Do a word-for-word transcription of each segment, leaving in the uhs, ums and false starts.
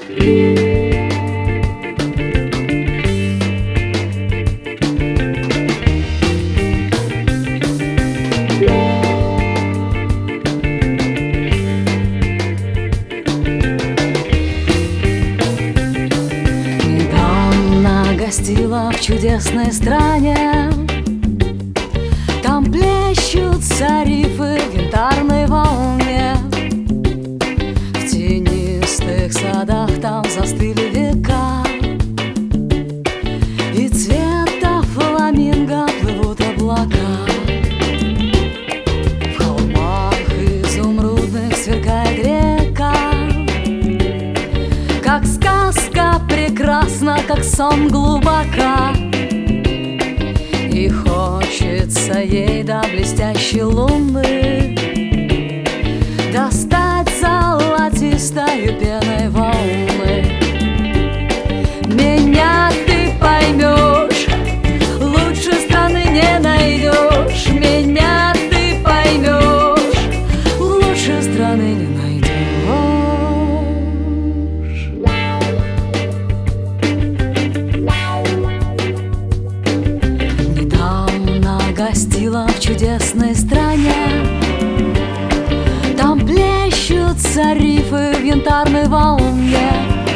Гостила в чудесной стране. Там плещутся рифы в янтарной волне. В тенистых садах там застыли века, и цвета фламинго плывут облака. В холмах изумрудных сверкает река, как сказка прекрасна, как сон глубока. И хочется ей до блестящей луны достать золотистою пеной волны. Меня ты поймешь, лучше страны не найдешь. Меня ты поймешь, лучше страны не найдешь. Гостила в чудесной стране. Там плещутся рифы в янтарной волне.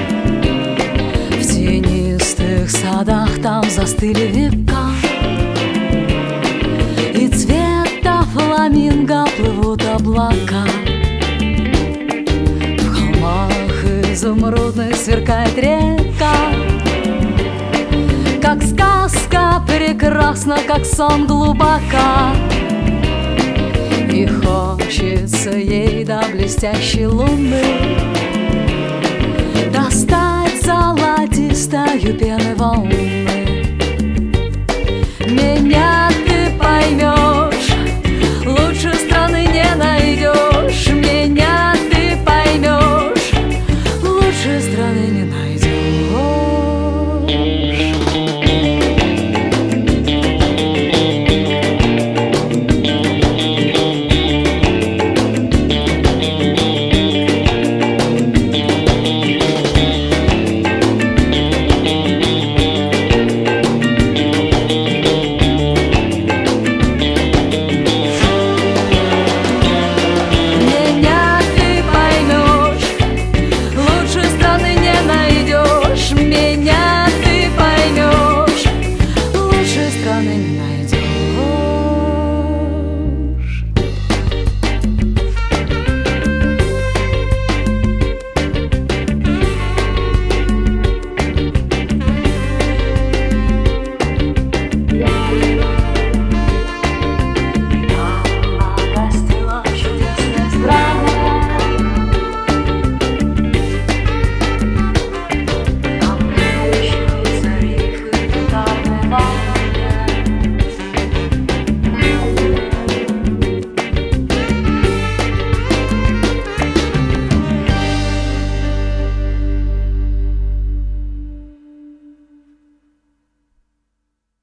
В тенистых садах там застыли века, и цвета фламинго плывут облака. В холмах изумрудных сверкает река, как сказка прекрасна, как сон глубока. И хочется ей до блестящей луны достать золотистою пеной волны.